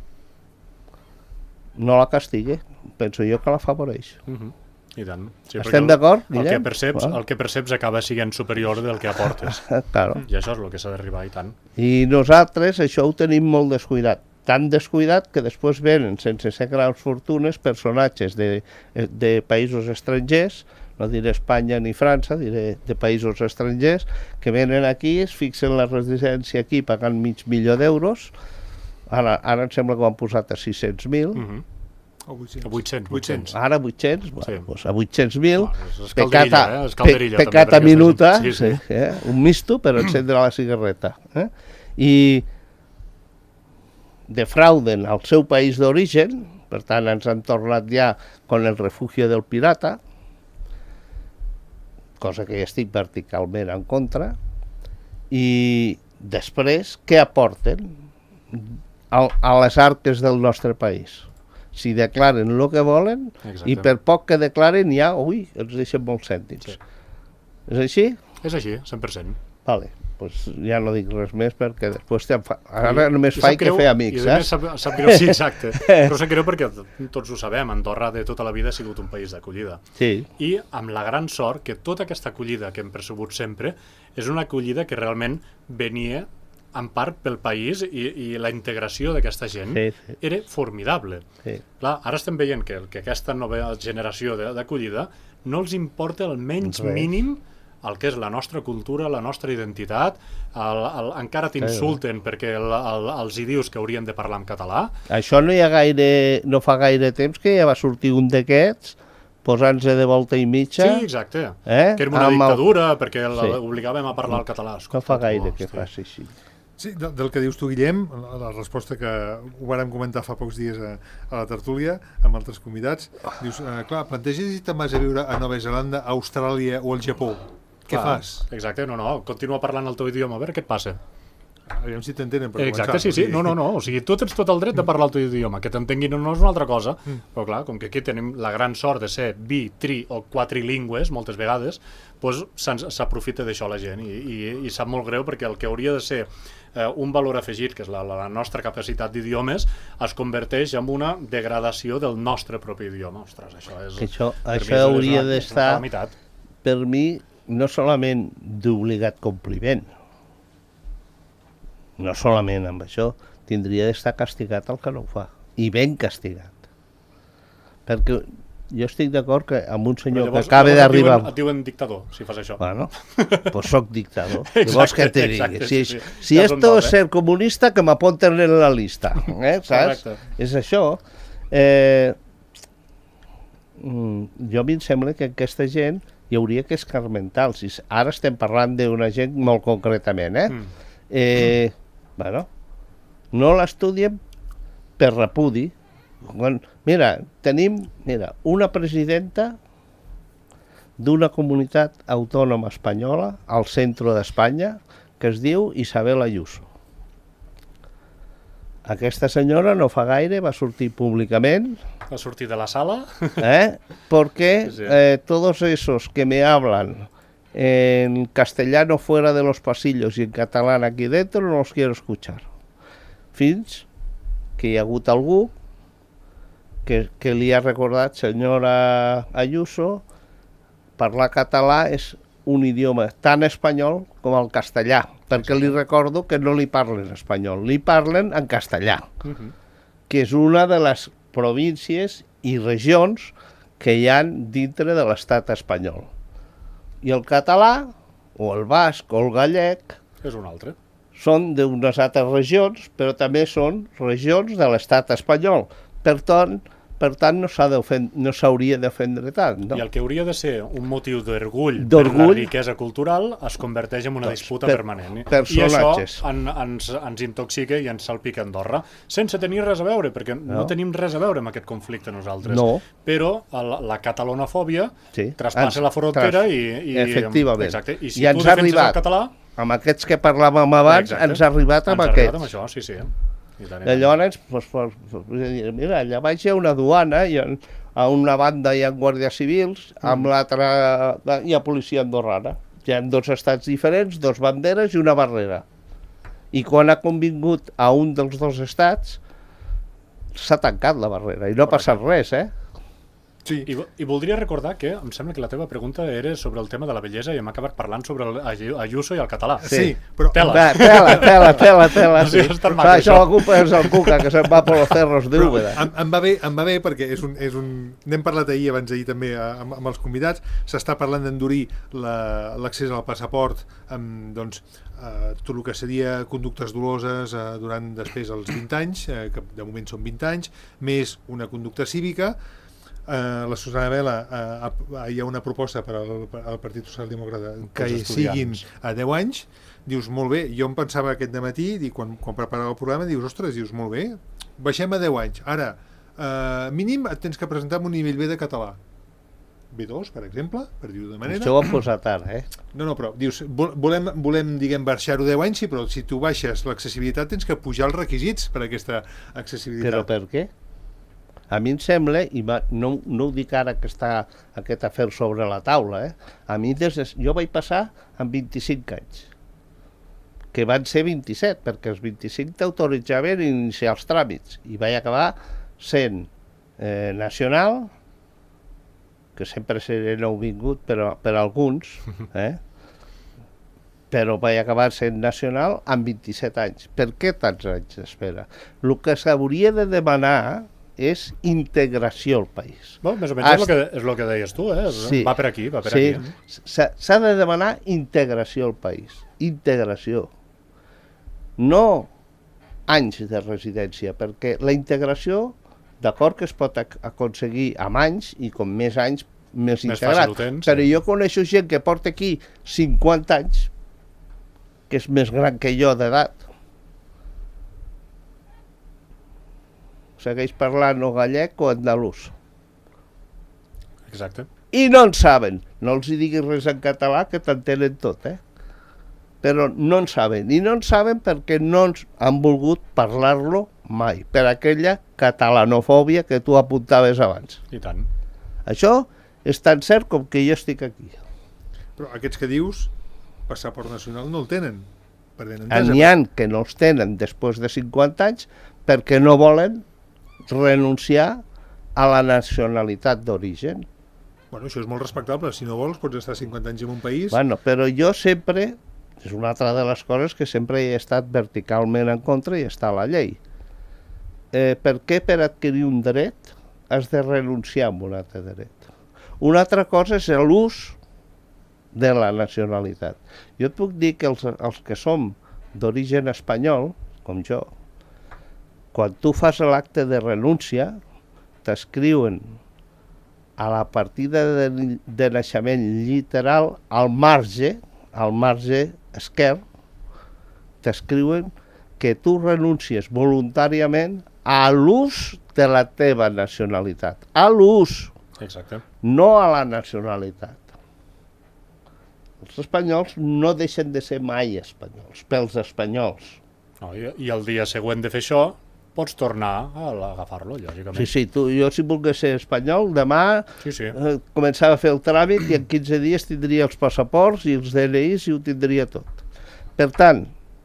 no la castiga. Penso jo que l'afavoreix. Mhm. I tant. Sí, Estem perquè el- d'acord, El que Guillem? perceps, Ah. el que perceps acaba sent superior del que aportes. Claro. I això és el que s'ha d'arribar, i tant. I nosaltres això ho tenim molt descuidat. Tan descuidat que després venen, sense ser grans fortunes, personatges de, de països estrangers, no diré Espanya ni França, diré de països estrangers, que venen aquí, es fixen la residència aquí pagant mig milió d'euros, ara, ara em sembla que ho han posat a sis-cents mil, Mhm. O vuit-cents. vuit-cents, vuit-cents. ara vuit-cents, bueno, Sí. doncs a vuit-cents mil, Bueno, és escalderilla, eh? Escalderilla, també, pecata perquè minuta, sí, sí. sí, eh? un misto per encendre la cigarreta. Eh? I defrauden al seu país d'origen, per tant ens han tornat ja con el refugio del pirata, cosa que ja estic verticalment en contra, i després què aporten a, a les arques del nostre país? Si declaren el que volen, Exacte. i per poc que declaren ja, ui, ens deixen molts cèntims. Sí. És així? És així, cent per cent. Vale, pues ja no dic res més perquè després te fa... ara només I faig sap que greu- fer amics, I a més saps? sap, sap greu, sí, exacte. Però sap greu perquè tots ho sabem, Andorra de tota la vida ha sigut un país d'acollida. Sí, I amb la gran sort que tota aquesta acollida que hem percebut sempre és una acollida que realment venia en part pel país i, i la integració d'aquesta gent Sí, sí. era formidable. sí. Clar, ara estem veient que, que aquesta nova generació de- d'acollida no els importa el menys Res. mínim el que és la nostra cultura, la nostra identitat, el, el, encara t'insulten perquè el, el, els hi dius que haurien de parlar en català. Això no hi ha gaire... no fa gaire temps que ja va sortir un d'aquests posant-se de volta i mitja. Sí, exacte. Eh? Que era una Amb el- dictadura perquè Sí. l'obligàvem a parlar el català. No fa gaire Hosti. que faci així. Sí, de- del que dius tu, Guillem, la, la resposta que ho vàrem comentar fa pocs dies a, a la tertúlia amb altres convidats, dius, eh, clar, planteges si te'n vas a viure a Nova Zelanda, a Austràlia o al Japó. Què Clar, fas? Exacte, no, no, continua parlant el teu idioma, a veure què et passa. Aviam si t'entenen per Exacte, començar. sí, sí, vull dir. no, no, no, o sigui, tu tens tot el dret de parlar el teu idioma, que t'entenguin o no és una altra cosa, però clar, com que aquí tenim la gran sort de ser bi, tri o quatrilingües, moltes vegades, doncs se'ns- s'aprofita d'això la gent, i, i, i sap molt greu perquè el que hauria de ser eh, un valor afegit, que és la, la nostra capacitat d'idiomes, es converteix en una degradació del nostre propi idioma. Ostres, això és... Que això, per mi això és- és hauria una- és una d'estar, calamitat. per mi, no solament d'obligat compliment, no solament amb això, tindria d'estar castigat el que no ho fa, i ben castigat. Perquè jo estic d'acord que amb un senyor llavors, que acaba d'arribar... Et diuen dictador, si fas això. Bueno, pues soc dictador. Llavors què te digui? Si, sí, sí. si ja esto dos, es eh? ser comunista, que m'apunten en la lista. Eh, saps? Correcte. És això. Eh, jo a mi em sembla que aquesta gent hi hauria que escarmentar-los. Ara estem parlant d'una gent molt concretament, eh? Mm. eh bueno, no l'estudiem per repudi. Quan, mira, tenim mira, una presidenta d'una comunitat autònoma espanyola al centre d'Espanya que es diu Isabel Ayuso. Aquesta senyora no fa gaire va sortir públicament. Va sortir de la sala. ¿Eh? Porque sí, sí. Eh, todos esos que me hablan en castellano fuera de los pasillos y en catalán aquí dentro no los quiero escuchar. Fins que hi ha hagut algú que, que li ha recordat, senyora Ayuso, parlar català és un idioma tan espanyol com el castellà, perquè li recordo que no li parlen espanyol, li parlen en castellà, uh-huh. que és una de les províncies i regions que hi ha dintre de l'estat espanyol. I el català, o el basc, o el gallec... És un altre. Són d'unes altres regions, però també són regions de l'estat espanyol. Per tant, per tant no s'hauria d'ofendre tant. No? I el que hauria de ser un motiu d'orgull per la riquesa cultural es converteix en una doncs, disputa per, permanent. I això en, ens, ens intoxica i ens salpica Andorra, sense tenir res a veure, perquè no, no tenim res a veure amb aquest conflicte nosaltres. No. Però la, la catalonofòbia sí. traspassa ens, la frontera tras... i, i... Efectivament. Exacte. I si I tu defenses arribat, el català... Amb aquests que parlàvem abans, exacte. ens ha arribat amb ens aquests. Ens ha arribat amb això, sí, sí. I llavors, pues, pues, mira, allà baix hi ha una duana, i a una banda hi ha guàrdies civils, amb mm. l'altra hi ha policia andorrana. Hi ha dos estats diferents, dos banderes i una barrera. I quan ha convingut a un dels dos estats, s'ha tancat la barrera i no ha passat res, eh? Sí. I, I voldria recordar que em sembla que la teva pregunta era sobre el tema de la bellesa i hem acabat parlant sobre el Ayuso i el català. Sí, sí però... Tela. Va, tela, tela, tela, tela. No sé, sí. Va, això la culpa és el Cuca, que se'n va per los cerros d'Úbeda. Em, em, va bé, em va bé perquè és un, és un... N'hem parlat ahir, abans d'ahir també, amb, amb els convidats. S'està parlant d'endurir l'accés al passaport amb, doncs, Uh, tot el que seria conductes doloses uh, durant després els vint anys, uh, que de moment són vint anys, més una conducta cívica. Uh, la Susana Vela, uh, uh, hi ha una proposta per al, per al Partit Socialdemòcrata que siguin a deu anys. Dius, molt bé, jo em pensava aquest dematí, dic, quan, quan preparava el programa, dius, ostres, dius, molt bé, baixem a deu anys. Ara, uh, mínim et tens que presentar amb un nivell B de català. B dos, per exemple, per dir-ho de manera... Això ho han posat ara, eh? No, no, però dius, volem, volem diguem, baixar-ho deu anys, sí, però si tu baixes l'accessibilitat tens que pujar els requisits per a aquesta accessibilitat. Però per què? A mi em sembla, i no, no ho dic ara que està aquest afer sobre la taula, eh? A mi des de, jo vaig passar amb vint-i-cinc anys, que van ser vint-i-set, perquè els vint-i-cinc t'autoritzaven a iniciar els tràmits, i vaig acabar sent eh, nacional, que sempre seré nouvingut per, per alguns, eh? però vaig acabar sent nacional amb vint-i-set anys. Per què tants anys d'espera? El que s'hauria de demanar és integració al país. Bon, més o menys Has... és, el que, és el que deies tu, eh? Sí. Va per aquí, va per sí. aquí. S'ha de demanar integració al país. Integració. No anys de residència, perquè la integració, d'acord que es pot aconseguir amb anys, i com més anys, més, més integrat. Tens, però sí. Jo coneixo gent que porta aquí cinquanta anys, que és més gran que jo d'edat. Segueix parlant o gallec o andalús. Exacte. I no en saben. No els hi diguis res en català, que t'entenen tot, eh? Però no en saben. I no en saben perquè no ens han volgut parlar-lo mai, per aquella catalanofòbia que tu apuntaves abans. I tant. Això és tan cert com que jo estic aquí. Però aquests que dius, passaport nacional no el tenen. N'hi ha que no els tenen després de cinquanta anys perquè no volen renunciar a la nacionalitat d'origen. Bueno, això és molt respectable. Si no vols, pots estar cinquanta anys en un país... Bueno, però jo sempre, és una altra de les coses que sempre he estat verticalment en contra i està a la llei. Eh, per què per adquirir un dret has de renunciar a un altre dret? Una altra cosa és l'ús de la nacionalitat. Jo et puc dir que els, els que som d'origen espanyol, com jo, quan tu fas l'acte de renúncia, t'escriuen a la partida de, de naixement literal, al marge, al marge esquerre, t'escriuen que tu renuncies voluntàriament a l'ús de la teva nacionalitat. A l'ús, Exacte. no a la nacionalitat. Els espanyols no deixen de ser mai espanyols, pels espanyols. No, i, I el dia següent de fer això, pots tornar a agafar-lo, lògicament. Sí, sí, tu, jo si volgués ser espanyol, demà Sí, sí. eh, començava a fer el tràmit i en quinze dies tindria els passaports i els D N Is i ho tindria tot. Per tant,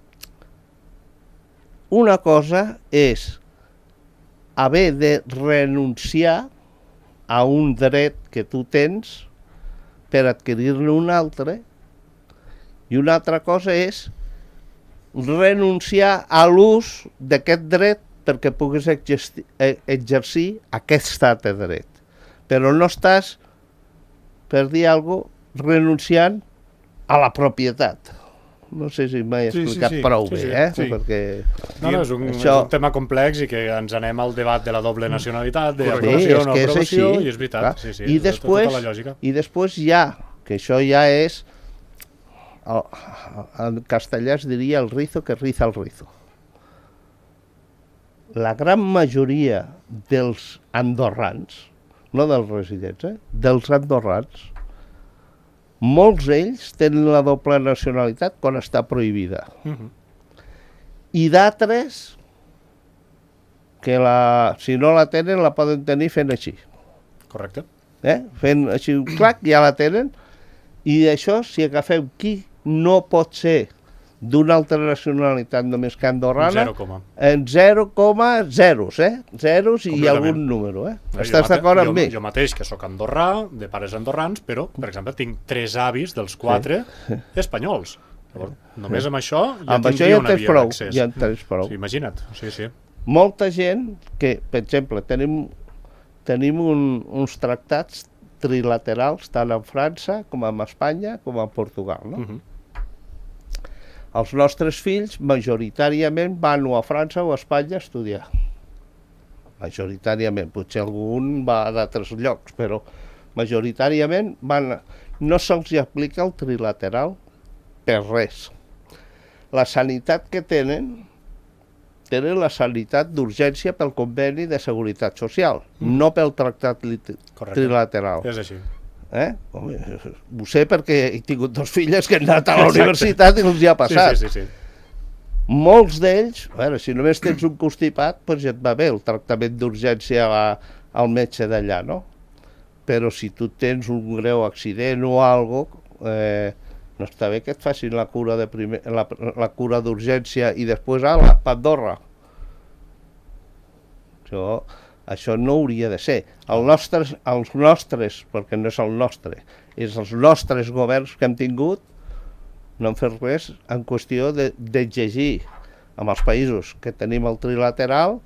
una cosa és haver de renunciar a un dret que tu tens per adquirir-ne un altre, i una altra cosa és renunciar a l'ús d'aquest dret perquè puguis exercir, exercir aquest altre dret. Però no estàs, per dir alguna cosa, renunciant a la propietat. No sé si m'he Sí, sí, explicat sí. prou Sí, bé, sí, eh? sí. Perquè... No, no, és un, Això- és un tema complex i que ens anem al debat de la doble nacionalitat, Sí, d'aprovació o és no que és aprovació, així. i és veritat. clar. Sí, sí, I, és després, tota la lògica. I després hi ha, que això ja és, el, en castellà es diria el rizo que riza el rizo. La gran majoria dels andorrans, no dels residents, eh? dels andorrans, molts d'ells tenen la doble nacionalitat quan està prohibida. Mhm. I d'altres que la, si no la tenen la poden tenir fent així. Correcte. Eh? Fent així un clac, ja la tenen. I d'això, si agafem qui no pot ser d'una altra nacionalitat només que andorrana, Zero coma. en zero coma zeros, eh? Zeros i Completament. algun número, eh? Jo Estàs mate- d'acord jo, amb mi? Jo mateix, que sóc andorrà, de pares andorrans, però, per exemple, tinc tres avis dels quatre espanyols. Llavors, només amb això ja Amb això tindria ja en una tens via prou, d'accés. ja en tens prou. Sí, imagina't, sí, sí. Molta gent que, per exemple, tenim, tenim un, uns tractats trilaterals tant en França com en Espanya com en Portugal, no? Mhm. Els nostres fills majoritàriament van o a França o a Espanya a estudiar. Majoritàriament, potser algun va a d'altres llocs, però majoritàriament van, no se'ls aplica el trilateral per res. La sanitat que tenen, tenen la sanitat d'urgència pel conveni de seguretat social, mm. no pel tractat lit- Correcte. trilateral. És així. Eh? Home, ho sé perquè he tingut dos filles que han anat a la Exacte. universitat i els hi ha passat. Sí, sí, sí, sí. Molts d'ells, a veure, si només tens un constipat, doncs ja et va bé el tractament d'urgència a- al metge d'allà, no? Però si tu tens un greu accident o alguna cosa, eh, no està bé que et facin la cura de primer, la, la cura d'urgència i després, ala, pa Andorra. Això, això no hauria de ser. El nostres, els nostres, perquè no és el nostre, és els nostres governs que hem tingut, no han fet res en qüestió de- d'exigir amb els països que tenim el trilateral,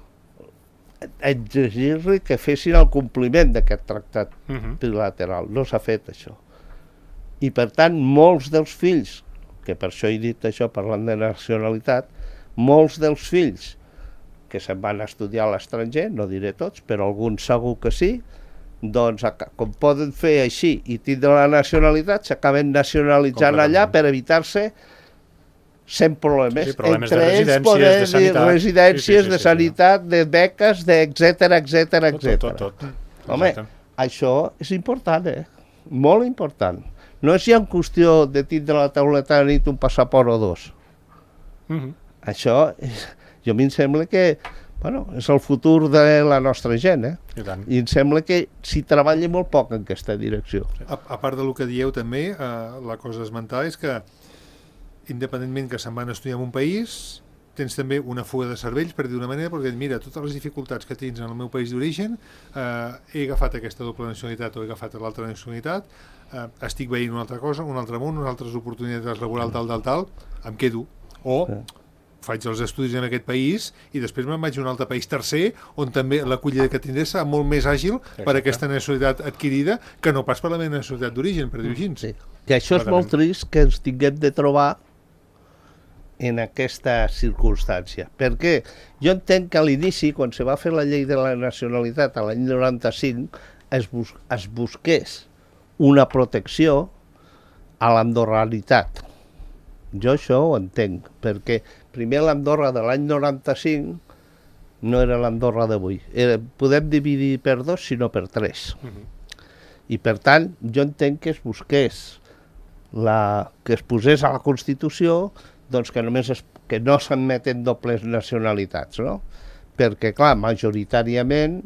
exigir-li que fessin el compliment d'aquest tractat Mhm. trilateral. No s'ha fet això. I per tant, molts dels fills, que per això he dit això parlant de nacionalitat, molts dels fills que se'n van a estudiar a l'estranger, no diré tots, però alguns segur que sí, doncs aca- com poden fer així i tindre la nacionalitat, s'acaben nacionalitzant allà Completament. per evitar-se cent problemes. Sí, sí, problemes de Entre ells residències, poder de dir sanitat. residències, Sí, sí, sí, de sí, sanitat, de beques, de etcètera, etcètera, Tot, etcètera. tot, tot, tot. Home, Exacte. això és important, eh? Molt important. No és ja en qüestió de tindre a la tauleta de nit un passaport o dos. Mhm. Això, és, jo a mi em sembla que, bueno, és el futur de la nostra gent, eh? I tant. I em sembla que s'hi treballa molt poc en aquesta direcció. A, a part del que dieu també, eh, la cosa a esmentar és que independentment que se'n van estudiar en un país, tens també una fuga de cervells, per dir d'una manera, perquè mira, totes les dificultats que tens en el meu país d'origen, eh, he agafat aquesta doble nacionalitat o he agafat l'altra nacionalitat, eh, estic veient una altra cosa, un altre món, unes altres oportunitats laborals, tal, tal, tal, em quedo. O faig els estudis en aquest país i després me'n vaig a un altre país tercer on també l'acollida que tindré serà molt més àgil per aquesta nacionalitat adquirida que no pas per la meva nacionalitat d'origen, per dir-ho així. Sí. I això és molt trist que ens tinguem de trobar en aquesta circumstància. Perquè jo entenc que a l'inici, quan se va fer la llei de la nacionalitat a l'any noranta-cinc, es, bus es busqués una protecció a l'andorranitat. Jo això ho entenc, perquè primer l'Andorra de l'any noranta-cinc no era l'Andorra d'avui. Podem dividir per dos, sinó per tres. Uh-huh. I per tant, jo entenc que es busqués, la, que es posés a la Constitució doncs que només es, que no s'admeten dobles nacionalitats, no? Perquè, clar, majoritàriament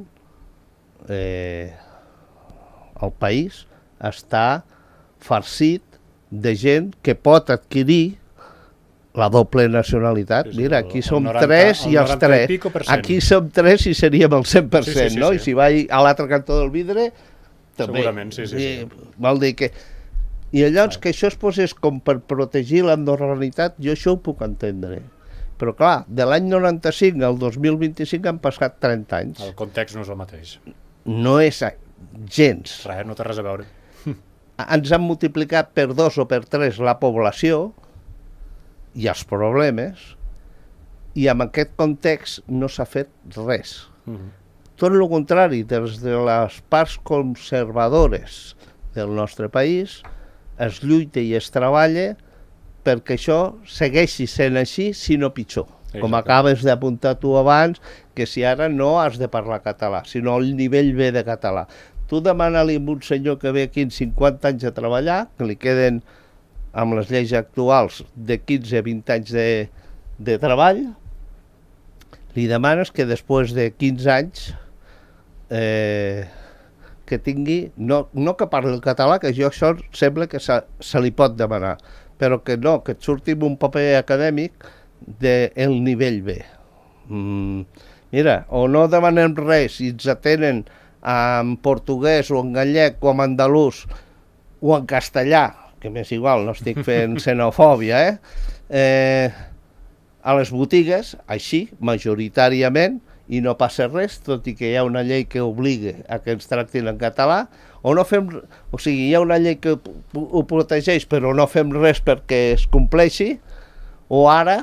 eh, el país està farcit de gent que pot adquirir la doble nacionalitat. Sí, sí, Mira, aquí som noranta, tres i els tres. Aquí som tres i seríem el cent per cent, sí, sí, sí, no? Sí. I si vaig a l'altre cantó del vidre, també. Segurament, sí, sí. sí. Vol dir que... I llavors que això es posés com per protegir l'andorranitat, jo això ho puc entendre. Però clar, de l'any noranta-cinc al dos mil vint-i-cinc han passat trenta anys. El context no és el mateix. No és gens. Res, no té res a veure. Ens han multiplicat per dos o per tres la població i els problemes, i en aquest context no s'ha fet res. Uh-huh. Tot el contrari, des de les parts conservadores del nostre país es lluita i es treballa perquè això segueixi sent així, si no pitjor. Exacte. Com acabes d'apuntar tu abans, que si ara no has de parlar català, sinó el nivell B de català. Tu demana-li a un senyor que ve aquí en cinquanta anys a treballar, que li queden, amb les lleis actuals, de quinze a vint anys de, de treball, li demanes que després de quinze anys eh, que tingui, no, no que parli el català, que jo això sembla que se, se li pot demanar, però que no, que et surti amb un paper acadèmic del nivell B. Mm, mira, o no demanem res i ens atenen en portuguès o en gallec o en andalús o en castellà, que m'és igual, no estic fent xenofòbia, eh? eh? A les botigues, així, majoritàriament, i no passa res, tot i que hi ha una llei que obliga a que ens tractin en català, o no fem, o sigui, hi ha una llei que ho protegeix, però no fem res perquè es compleixi, o ara,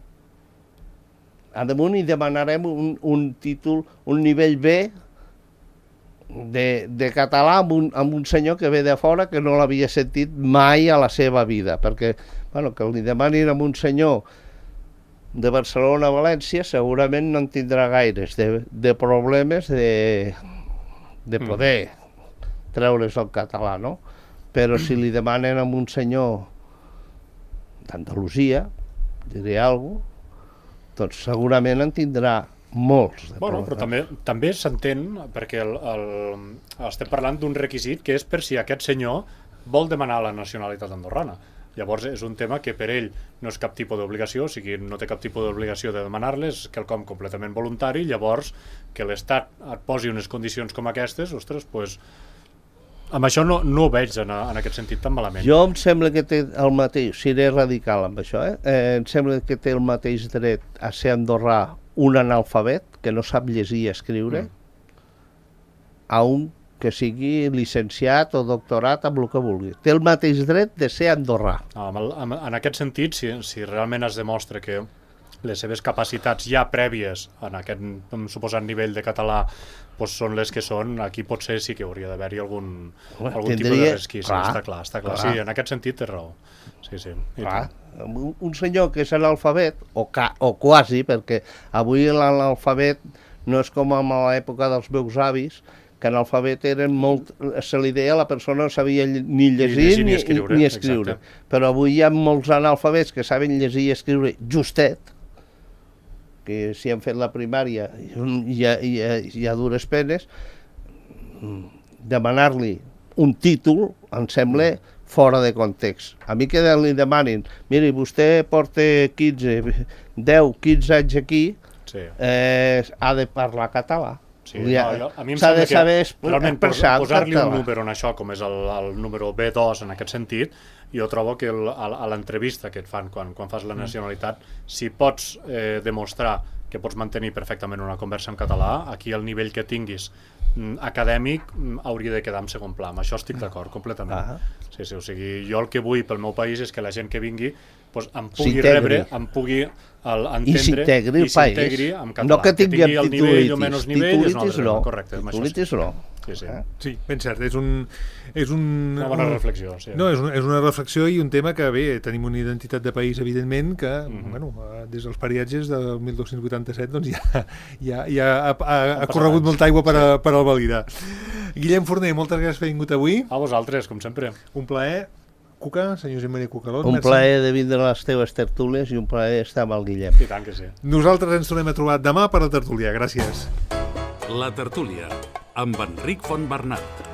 a damunt hi demanarem un, un títol, un nivell B, De, de català amb un, amb un senyor que ve de fora que no l'havia sentit mai a la seva vida, perquè bueno, que li demanin a un senyor de Barcelona a València segurament no en tindrà gaires de, de problemes de, de poder mm. treure's el català, no? Però si li demanen a un senyor d'Andalusia, diré alguna cosa, doncs segurament en tindrà molts. De bueno, però també, també s'entén, perquè el, el, estem parlant d'un requisit que és per si aquest senyor vol demanar la nacionalitat andorrana. Llavors és un tema que per ell no és cap tipus d'obligació, o sigui, no té cap tipus d'obligació de demanar-les, és quelcom completament voluntari, llavors que l'Estat et posi unes condicions com aquestes, ostres, doncs, amb això no, no ho veig en, en aquest sentit tan malament. Jo em sembla que té el mateix, seré radical amb això, eh? eh em sembla que té el mateix dret a ser andorrà un analfabet que no sap llegir i escriure mm. a un que sigui llicenciat o doctorat amb el que vulgui. Té el mateix dret de ser andorrà. Ah, en, el, en aquest sentit, si, si realment es demostra que les seves capacitats ja prèvies en aquest suposat nivell de català doncs són les que són, aquí potser sí que hauria d'haver-hi algun, Home, algun tindria... tipus de resquís. Clar, està clar, està clar. clar. Sí, en aquest sentit té raó. Sí, sí. Clar. Un, un senyor que és analfabet, o, ca, o quasi, perquè avui l'analfabet no és com en l'època dels meus avis, que analfabet eren molt... Se li deia la persona no sabia ni llegir ni, ni escriure. Ni escriure. Però avui hi ha molts analfabets que saben llegir i escriure justet, que si han fet la primària i a, i a, i a dures penes, demanar-li un títol em sembla fora de context. A mi que li demanin, miri, vostè porta quinze, deu, quinze anys aquí, sí. eh, ha de parlar català. Sí, no, jo, a mi em s'ha de que saber realment expressar pos, posar-li un número en això, com és el, el número B dos en aquest sentit, jo trobo que el, a, a l'entrevista que et fan quan, quan fas la nacionalitat, si pots eh, demostrar que pots mantenir perfectament una conversa en català, aquí el nivell que tinguis acadèmic hauria de quedar en segon pla. Amb això estic d'acord, completament. Ah. Sí, sí, o sigui, jo el que vull pel meu país és que la gent que vingui pues, em pugui rebre, em pugui el, entendre i s'integri el país. En català. No que tingui, que tingui el nivell o menys nivell, és una altra no. Correcte, Titulitis no. Sí, sí. Eh? Sí, ben cert, és un... És un una bona un, reflexió, sí. No, és una, és una reflexió i un tema que, bé, tenim una identitat de país, evidentment, que, mm-hmm. bueno, des dels pariatges del mil dos-cents vuitanta-set, doncs ja, ja, ja ha, ha, ha corregut molta aigua per, a, per al validar. Guillem Forner, moltes gràcies per haver vingut avui. A vosaltres, com sempre. Un plaer. Cuca, senyor Josep Maria Cucalón. Un merci. Plaer de vindre a les teves tertúlies i un plaer estar amb el Guillem. I tant que sí. Nosaltres ens tornem a trobar demà per la tertúlia. Gràcies. La tertúlia, amb Enric Fontbernat.